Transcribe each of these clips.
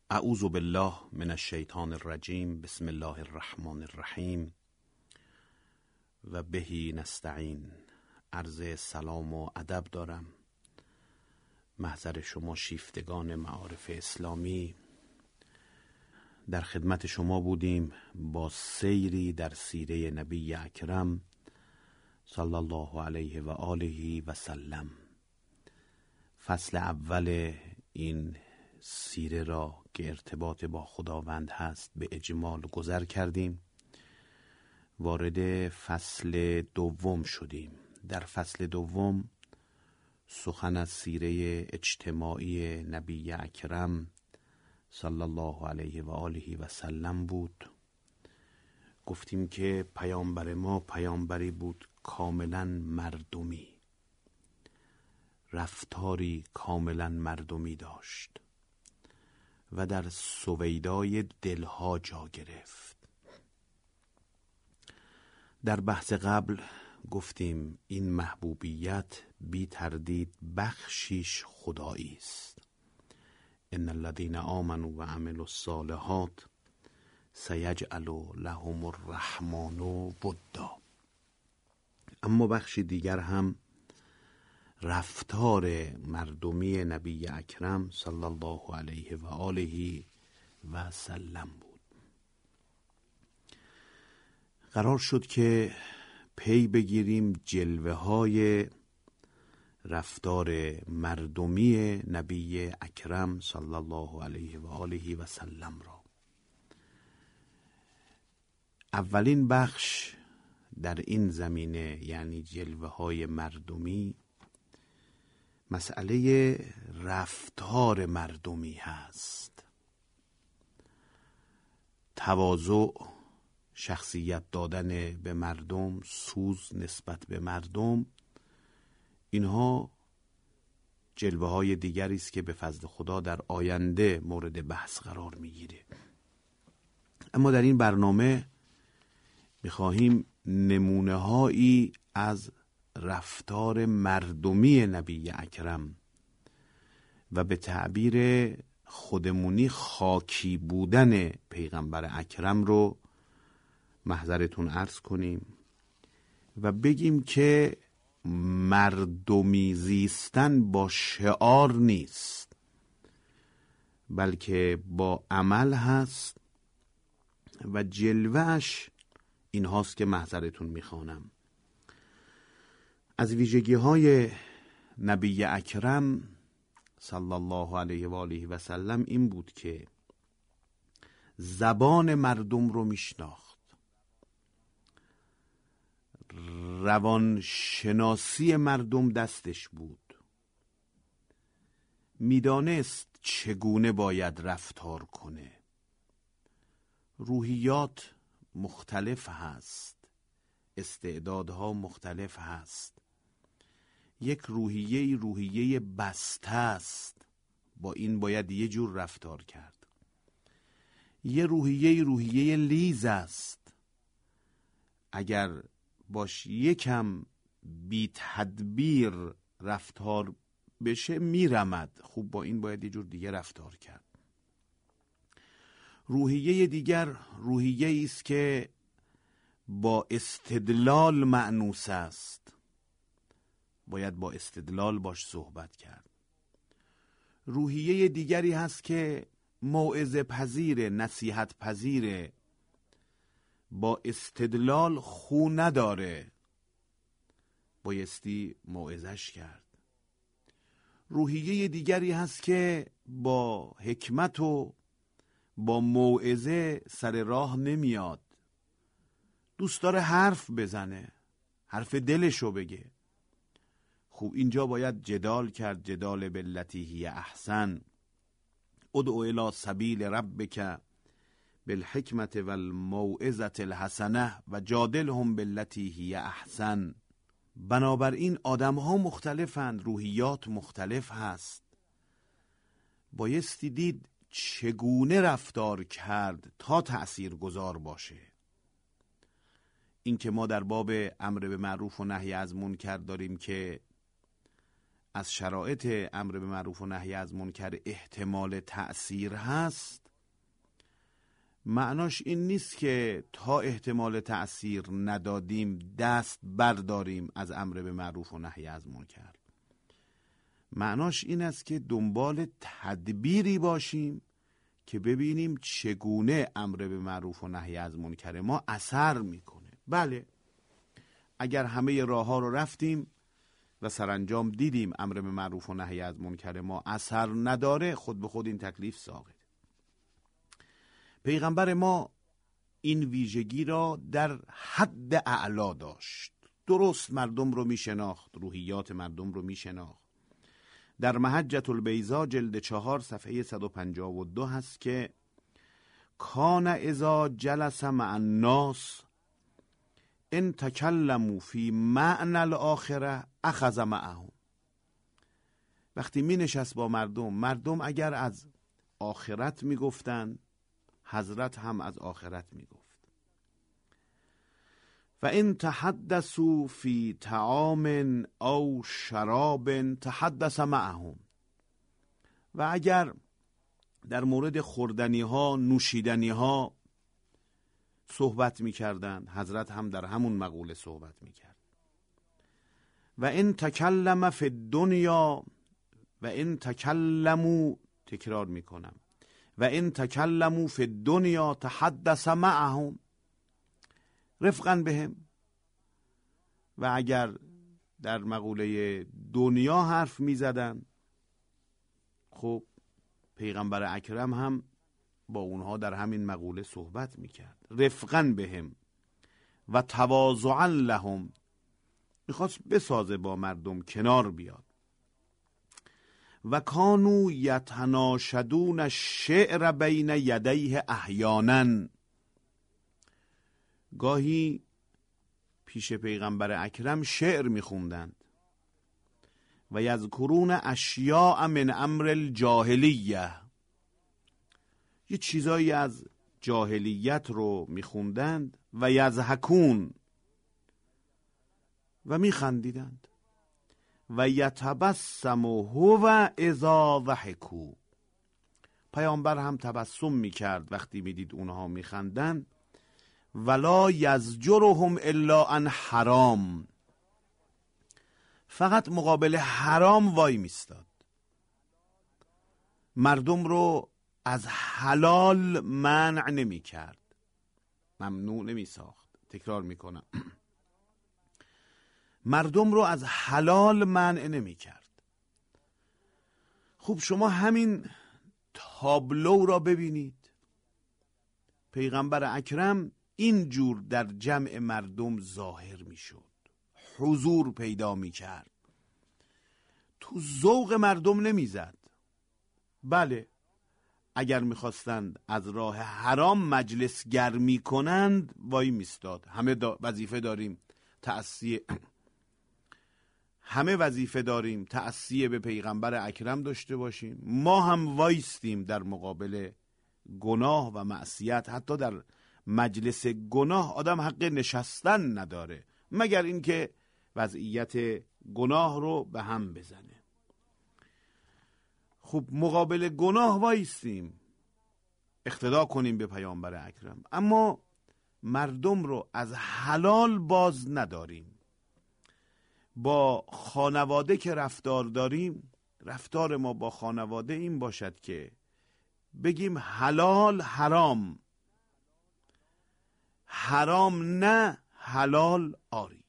اعوذ بالله من الشیطان الرجیم. بسم الله الرحمن الرحیم و بهی نستعین. عرض سلام و ادب دارم محضر شما شیفتگان معارف اسلامی. در خدمت شما بودیم با سیری در سیره نبی اکرم صلی الله علیه و آله و سلم. فصل اول این سیره را که ارتباط با خداوند هست به اجمال گذر کردیم. وارد فصل دوم شدیم. در فصل دوم سخن از سیره اجتماعی نبی اکرم صلی الله علیه و آله و سلم بود. گفتیم که پیامبر ما پیامبری بود کاملا مردمی، رفتاری کاملا مردمی داشت و در سویدای دلها جا گرفت. در بحث قبل گفتیم این محبوبیت بی تردید بخشیش خدایی است. ان الذين آمنوا و عملوا الصالحات سیجعل لهم الرحمن ودا. اما بخشی دیگر هم رفتار مردمی نبی اکرم صلی الله علیه و آله و سلم بود. قرار شد که پی بگیریم جلوه های رفتار مردمی نبی اکرم صلی الله علیه و آله و سلم را. اولین بخش در این زمینه یعنی جلوه های مردمی مسئله رفتار مردمی هست. تواضع، شخصیت دادن به مردم، سوز نسبت به مردم، اینها جلوه های دیگری است که به فضل خدا در آینده مورد بحث قرار میگیره. اما در این برنامه میخواهیم نمونه هایی از رفتار مردمی نبی اکرم و به تعبیر خودمونی خاکی بودن پیغمبر اکرم رو محضرتون عرض کنیم و بگیم که مردمی زیستن با شعار نیست، بلکه با عمل هست و جلوهش این هاست که محضرتون میخوانم. از ویژگی های نبی اکرم صلی الله علیه و آله و سلم این بود که زبان مردم رو میشناخت، روانشناسی مردم دستش بود، میدانست چگونه باید رفتار کنه. روحیات مختلف هست، استعدادها مختلف هست. یک روحیه بسته است، با این باید یه جور رفتار کرد. یه روحیه لیز است، اگر باش یکم بی تدبیر رفتار بشه میرمد. خوب با این باید یه جور دیگه رفتار کرد. روحیه دیگر روحیه است که با استدلال مأنوس است، باید با استدلال باش صحبت کرد. روحیه دیگری هست که موعظه پذیر، نصیحت پذیر، با استدلال خو نداره، بایستی موعظش کرد. روحیه دیگری هست که با حکمت و با موعظه سر راه نمیاد، دوست داره حرف بزنه، حرف دلشو بگه. خوب اینجا باید جدال کرد. جدال بالتی هی احسن، ادعو الی سبیل ربک بالحکمت والموعظة الحسنه و جادلهم بالتی هی احسن. بنابراین آدم ها مختلفند، روحیات مختلف هست، بایستی دید چگونه رفتار کرد تا تأثیر گذار باشه. این که ما در باب امر به معروف و نهی از منکر داریم که از شرایط امر به معروف و نهی از منکر احتمال تأثیر هست، معناش این نیست که تا احتمال تأثیر ندادیم دست برداریم از امر به معروف و نهی از منکر. معناش این است که دنبال تدبیری باشیم که ببینیم چگونه امر به معروف و نهی از منکر ما اثر میکنه. بله، اگر همه راه ها رو رفتیم و سرانجام دیدیم امر به معروف و نهی از منکر ما اثر نداره، خود به خود این تکلیف ساقط. پیغمبر ما این ویژگی را در حد اعلا داشت. درست مردم رو می شناخت، روحیات مردم رو می شناخت. در محجة البیضاء جلد 4 صفحه 152 هست که کان اذا جلس مع الناس ان تکلموا فی معنی الاخره اخذ معهم. وقتی می نشست با مردم اگر از آخرت می گفتن، حضرت هم از آخرت می گفت. و ان تحدثوا فی طعام او شراب تحدث معهم. و اگر در مورد خوردنی ها، نوشیدنی ها صحبت می کردن، حضرت هم در همون مقوله صحبت می کرد. و ان تکلم فی الدنیا و ان تکلموا، تکرار می کنم، و ان تکلموا فی الدنیا تحدث معهم رفقا بهم. و اگر در مقوله دنیا حرف می زدن، خب پیغمبر اکرم هم با اونها در همین مقوله صحبت می کرد. رفقا بهم و تواضعا لهم، میخواست بسازه با مردم، کنار بیاد. و کانوا یتناشدون الشعر بین یدیه احیانا. گاهی پیش پیغمبر اکرم شعر میخوندند. و یذکرون اشیاء من امر الجاهلیه، یه چیزایی از جاهلیت رو میخوندند. و یضحکون، و میخندیدند. و یتبسم هو اذا ضحکوا، پیامبر هم تبسم میکرد وقتی میدید اونها میخندند. ولا یزجرهم الا عن حرام، فقط مقابل حرام وای میستاد، مردم رو از حلال منع نمی کرد، ممنوع نمی ساخت. تکرار میکنم، مردم رو از حلال منع نمی کرد. خوب شما همین تابلو را ببینید. پیغمبر اکرم اینجور در جمع مردم ظاهر می شد، حضور پیدا می کرد، تو ذوق مردم نمی زد. بله، اگر میخواستند از راه حرام مجلس گرمی کنند وای میستاد. وظیفه داریم تأسیه به پیغمبر اکرم داشته باشیم. ما هم وایستیم در مقابل گناه و معصیت. حتی در مجلس گناه آدم حق نشستن نداره مگر اینکه وضعیت گناه رو به هم بزنه. خب مقابل گناه وایستیم، اقتدا کنیم به پیامبر اکرم، اما مردم رو از حلال باز نداریم. با خانواده که رفتار داریم، رفتار ما با خانواده این باشد که بگیم حلال حرام، حرام نه، حلال آری.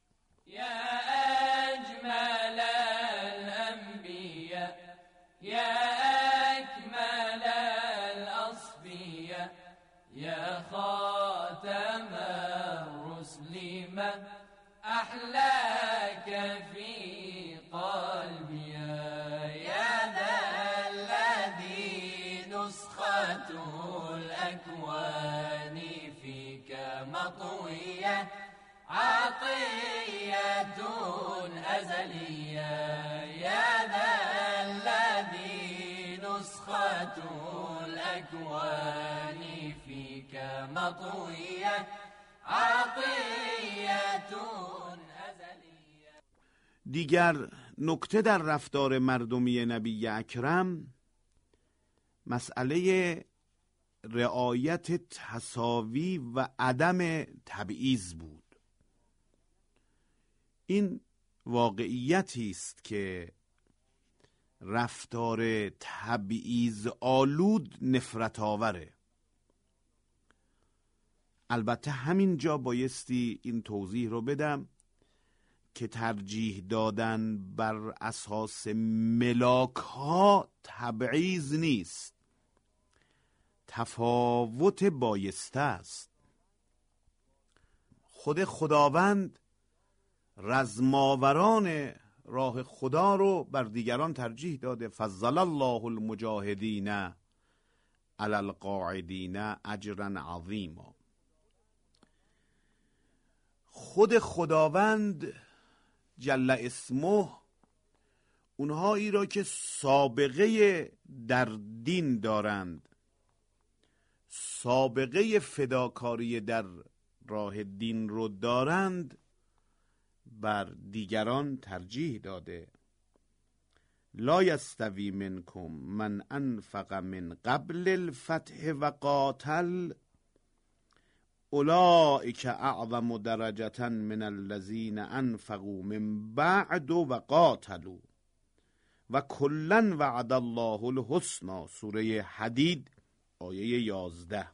يا خاتم الرسل من أحلاك في قلبي يا ذا الذي نسخة الأكوان فيك مطوية عطية أزلية يا ذا الذي نسخة الأكوان فيك مطوية عطية أزلية. دیگر نکته در رفتار مردمی نبی اکرم مسئله رعایت تساوی و عدم تبعیض بود. این واقعیتی است که رفتار تبعیض آلود نفرت آوره. البته همین جا بایستی این توضیح رو بدم که ترجیح دادن بر اساس ملاک ها تبعیض نیست، تفاوت بایسته است. خود خداوند رزماوران راه خدا رو بر دیگران ترجیح داده. فضل الله المجاهدین علی القاعدین اجرا عظیما. خود خداوند جل اسمه اونهایی را که سابقه در دین دارند، سابقه فداکاری در راه دین رو دارند، بر دیگران ترجیح داده. لا یستوی منکم من انفق من قبل الفتح و قاتل اولئک اعظم درجة من الذین انفقوا من بعد و قاتلوا و کلا وعد الله الحسنی. سوره حدید آیه 11.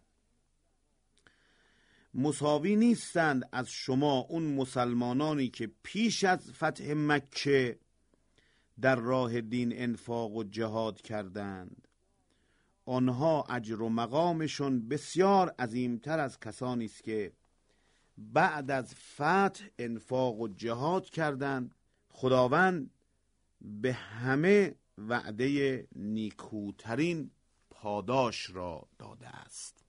مساوی نیستند از شما اون مسلمانانی که پیش از فتح مکه در راه دین انفاق و جهاد کردند. آنها اجر و مقامشون بسیار عظیمتر از کسانی است که بعد از فتح انفاق و جهاد کردند. خداوند به همه وعده نیکوترین پاداش را داده است.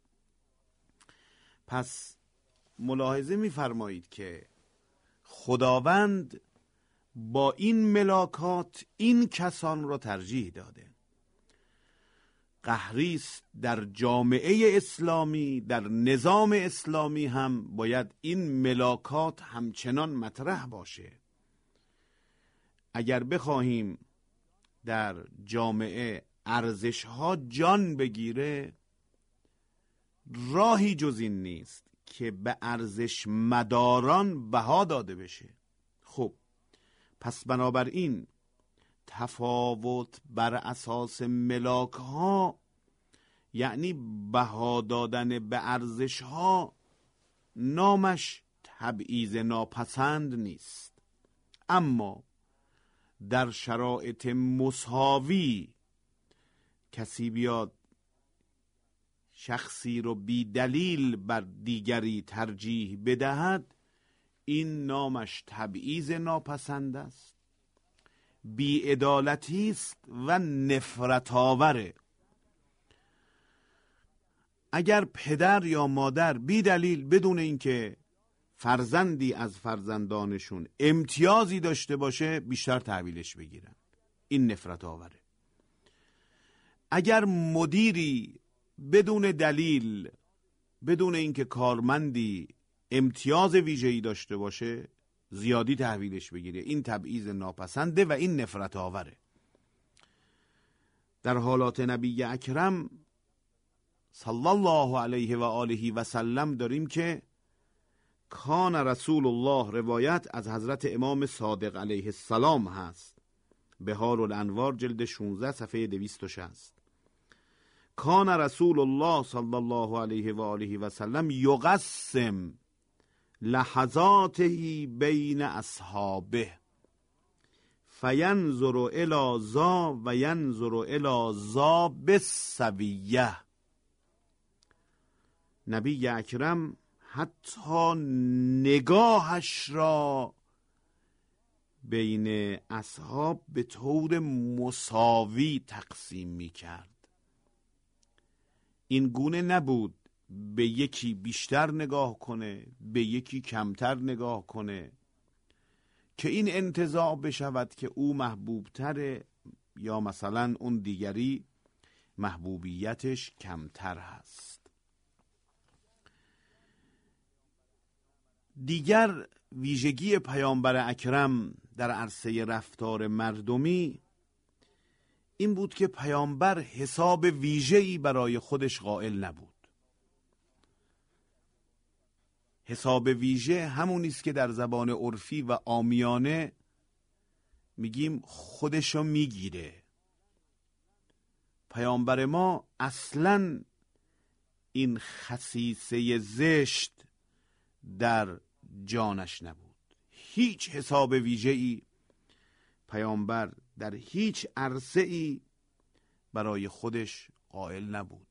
پس ملاحظه می‌فرمایید که خداوند با این ملاکات این کسان را ترجیح داده. قهری است در جامعه اسلامی، در نظام اسلامی هم باید این ملاکات همچنان مطرح باشه. اگر بخواهیم در جامعه ارزش‌ها جان بگیره، راهی جز این نیست که به ارزش مداران بها داده بشه. خب پس بنابراین تفاوت بر اساس ملاک ها یعنی بها دادن به ارزش ها، نامش تبعیض ناپسند نیست. اما در شرایط مساوی کسی بیاد شخصی رو بی دلیل بر دیگری ترجیح بدهد، این نامش تبعیض ناپسند است، بی‌عدالتی است و نفرت آوره. اگر پدر یا مادر بی دلیل بدون اینکه فرزندی از فرزندانشون امتیازی داشته باشه بیشتر تحویلش بگیرن، این نفرت آوره. اگر مدیری بدون دلیل، بدون اینکه کارمندی امتیاز ویژه‌ای داشته باشه زیادی تحویلش بگیره، این تبعیض ناپسنده و این نفرت آوره. در حالات نبی اکرم صلی الله علیه و آله و سلم داریم که کان رسول الله، روایت از حضرت امام صادق علیه السلام هست، بهار الانوار جلد 16 صفحه 260. کان رسول الله صلی الله علیه و آله و سلم یقسم لحظاته بین اصحابه فینظر الی ذا و ینظر الی ذا بالسویه. نبی اکرم حتی نگاهش را بین اصحاب به طور مساوی تقسیم می کرد. این گونه نبود به یکی بیشتر نگاه کنه، به یکی کمتر نگاه کنه که این انتزاع بشود که او محبوبتره یا مثلا اون دیگری محبوبیتش کمتر هست. دیگر ویژگی پیامبر اکرم در عرصه رفتار مردمی این بود که پیامبر حساب ویژه‌ای برای خودش قائل نبود. حساب ویژه همونی است که در زبان عرفی و عامیانه میگیم خودشو میگیره. پیامبر ما اصلاً این خصیصه زشت در جانش نبود. هیچ حساب ویژه‌ای پیامبر در هیچ عرصه‌ای برای خودش قائل نبود.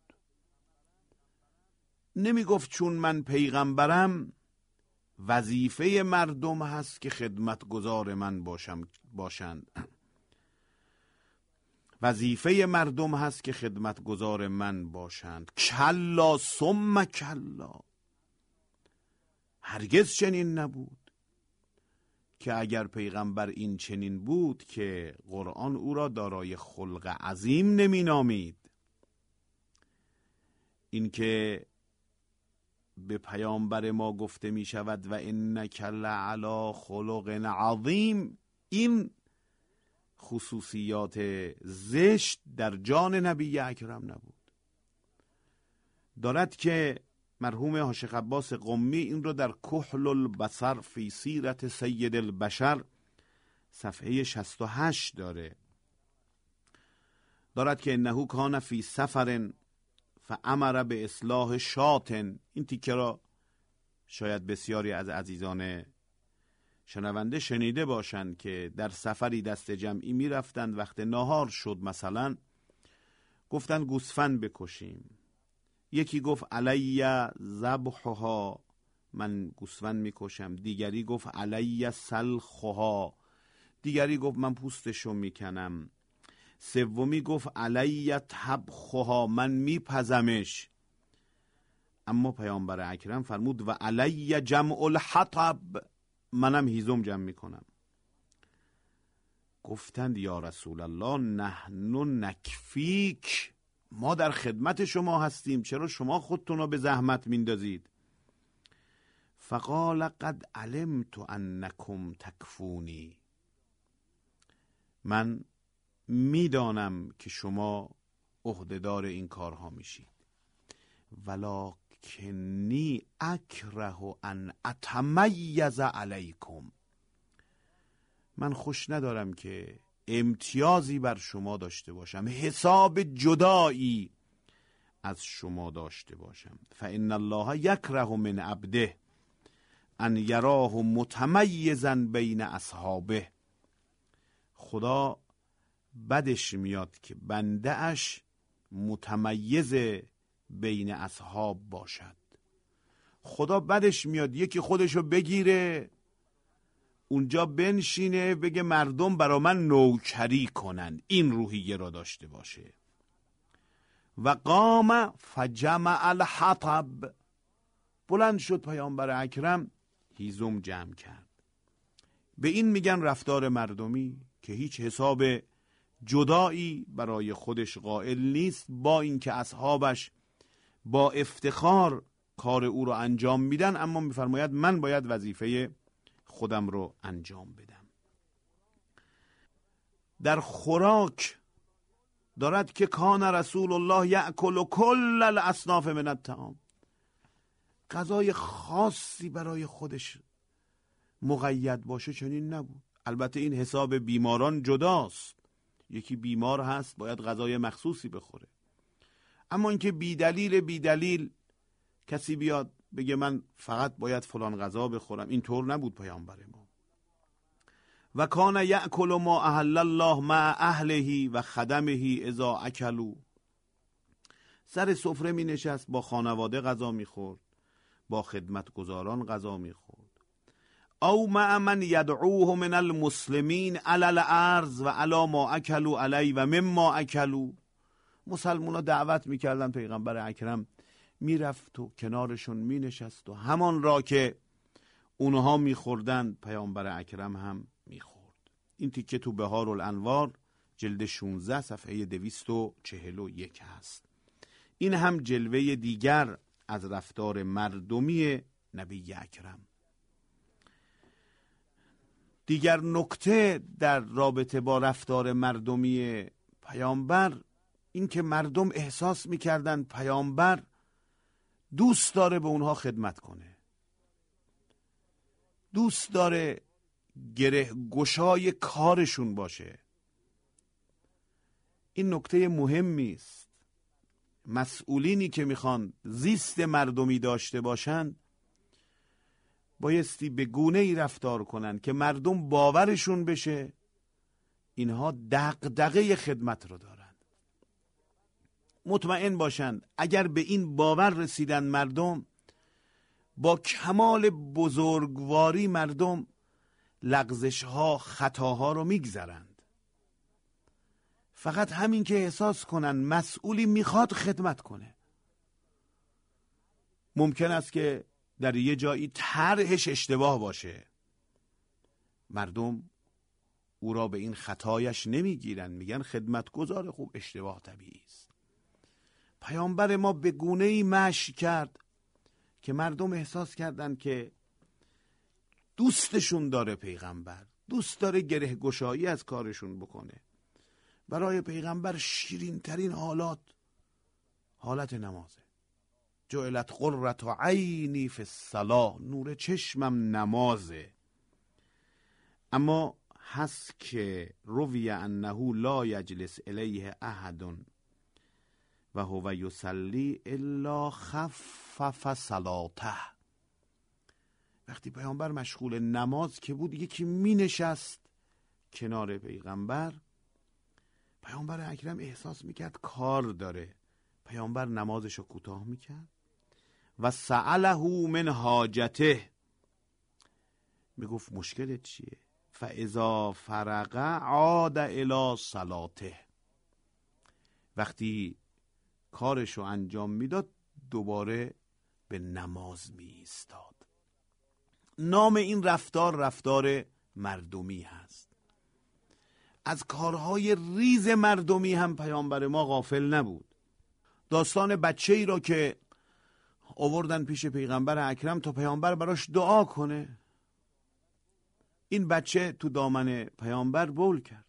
نمی گفت چون من پیغمبرم وظیفه مردم هست که خدمتگزار من باشند. وظیفه مردم هست که خدمتگزار من باشند. کلا ثم کلا. هرگز چنین نبود. که اگر پیغمبر این چنین بود که قرآن او را دارای خلق عظیم نمی نامید. این که به پیامبر ما گفته می شود و انک لعلی خلق عظیم، این خصوصیات زشت در جان نبی اکرم نبود. دارد که مرحوم حاج عباس قمی این رو در کحل البصر فی سیرت سید البشر صفحه 68 دارد که انه کان فی سفر فامر به اصلاح شاة. این تیکه را شاید بسیاری از عزیزان شنونده شنیده باشند که در سفری دست جمعی می رفتند، وقت ناهار شد مثلا گفتن گوسفند بکشیم. یکی گفت علی ذبحها، من گوسفند میکشم. دیگری گفت علی سلخها، دیگری گفت من پوستشو میکنم. سومی گفت علی طبخها، من میپزمش. اما پیامبر اکرم فرمود و علی جمع الحطب، منم هیزم جمع میکنم. گفتند یا رسول الله نحن نکفیک، ما در خدمت شما هستیم، چرا شما خودتون رو به زحمت میندازید؟ فقال قد علمت انکم تکفونی، من میدانم که شما عهدهدار این کارها میشید. ولکنی اکره ان اتمیز علیکم، من خوش ندارم که امتیازی بر شما داشته باشم، حساب جدایی از شما داشته باشم. فان الله یکره من عبده ان یراه متمیزا بین اصحابه، خدا بدش میاد که بنده اش متمیز بین اصحاب باشد. خدا بدش میاد یکی خودشو بگیره اونجا بنشینه بگه مردم برا من نوکری کنن، این روحیه را داشته باشه. و قام فجمع الحطب، بلند شد پیامبر اکرم هیزم جمع کرد. به این میگن رفتار مردمی که هیچ حساب جدایی برای خودش قائل نیست، با اینکه اصحابش با افتخار کار او رو انجام میدن، اما میفرماید من باید وظیفه خودم رو انجام بدم. در خوراک دارد که کان رسول الله یأکل کل الاصناف من الطعام، غذای خاصی برای خودش مقید باشه چنین نبود. البته این حساب بیماران جداست، یکی بیمار هست باید غذای مخصوصی بخوره، اما اینکه بی دلیل کسی بیاد بگه من فقط باید فلان غذا بخورم، این طور نبود پیامبر ما. و کان یأکل ما احل الله مع اهله و خدمه اذا اکلوا، سر سفره می نشست با خانواده غذا می خورد، با خدمتگزاران غذا می خورد. او مع من یدعوه من المسلمین علی الارض و علی ما اکلوا علی و مما اکلوا، مسلمونا دعوت میکردن، پیغمبر اکرم میرفت و کنارشون مینشست و همان را که اونها میخوردن پیامبر اکرم هم میخورد. این تیکه تو بهار الانوار جلد 16 صفحه 241 هست. این هم جلوه دیگر از رفتار مردمی نبی اکرم. دیگر نکته در رابطه با رفتار مردمی پیامبر این که مردم احساس میکردن پیامبر دوست داره به اونها خدمت کنه، دوست داره گره گشای کارشون باشه. این نکته مهمی است. مسئولینی که میخوان زیست مردمی داشته باشند بایستی به گونه‌ای رفتار کنن که مردم باورشون بشه اینها دغدغه خدمت رو دارن. مطمئن باشند اگر به این باور رسیدن مردم، با کمال بزرگواری مردم لغزش‌ها، خطاها رو میگذرند. فقط همین که احساس کنن مسئولی میخواد خدمت کنه. ممکن است که در یه جایی طرحش اشتباه باشه، مردم او را به این خطایش نمیگیرن، میگن خدمتگزار خوب، اشتباه طبیعی است. پیامبر ما به گونه‌ای مشی کرد که مردم احساس کردند که دوستشون داره پیغمبر، دوست داره گره گشایی از کارشون بکنه. برای پیغمبر شیرین ترین حالت نمازه. جعلت قرة عینی فی الصلاة، نور چشمم نمازه. اما هست که روی انه لا یجلس الیه احد و هو یصلی الا خفف صلاته. وقتی پیامبر مشغول نماز که بود، یکی می نشست کنار پیغمبر اکرم احساس میکرد کار داره. پیامبر نمازشو کوتاه میکرد و سأله من حاجته، میگفت مشکلت چیه؟ فاذا فرغ عاد الی صلاته. وقتی کارشو انجام میداد دوباره به نماز می ایستاد. نام این رفتار مردمی هست. از کارهای ریز مردمی هم پیامبر ما غافل نبود. داستان بچه‌ای را که آوردن پیش پیغمبر اکرم تا پیامبر براش دعا کنه. این بچه تو دامن پیامبر بول کرد.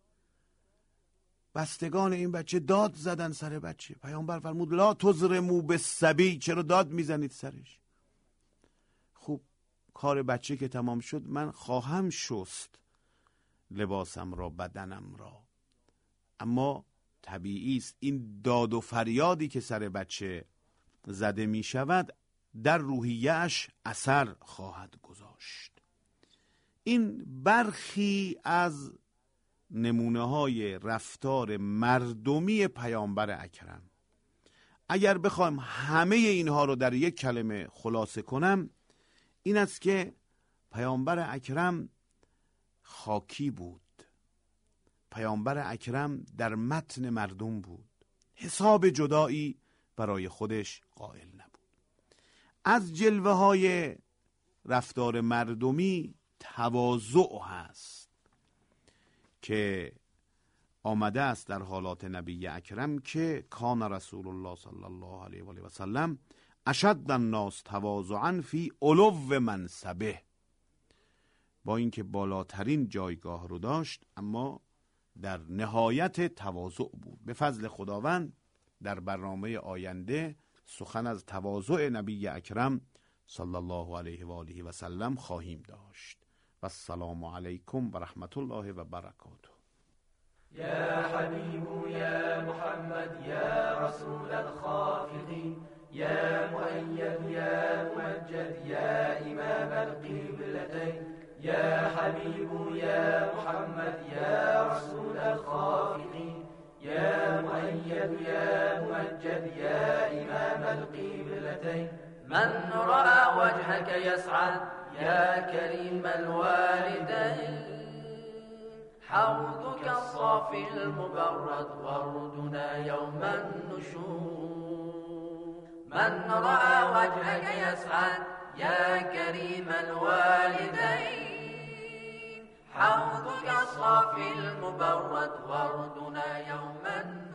بستگان این بچه داد زدن سر بچه. پیامبر فرمود لا تضرموا بالصبی، چرا داد میزنید سرش؟ خوب کار بچه که تمام شد، من خواهم شست لباسم را، بدنم را. اما طبیعی است این داد و فریادی که سر بچه زده می شود در روحیه‌اش اثر خواهد گذاشت. این برخی از نمونه‌های رفتار مردمی پیامبر اکرم. اگر بخوایم همه اینها رو در یک کلمه خلاصه کنم، این است که پیامبر اکرم خاکی بود. پیامبر اکرم در متن مردم بود. حساب جدایی برای خودش قائل نبود. از جلوه های رفتار مردمی تواضع هست که آمده است در حالات نبی اکرم که کان رسول الله صلی الله علیه و آله و سلم اشد الناس تواضعا فی علو منصبه. با اینکه بالاترین جایگاه رو داشت اما در نهایت تواضع بود. به فضل خداوند در برنامه آینده سخن از تواضع نبی اکرم صلی الله علیه و آله و سلم خواهیم داشت. و السلام علیکم و رحمت الله و برکاته. یا حبیب یا محمد یا رسول الخافقین یا مؤید یا ممجد یا امام القبلتین یا حبیب یا محمد یا رسول الخافقین یا مؤید یا ممجد یا امام القبلتین من رأى وجهك يسعد يا كريم الوالدين حوضك الصافي المبرد وردنا يوم النشور من رأى وجهك يسعد يا كريم الوالدين حوضك الصافي المبرد وردنا يوم النشور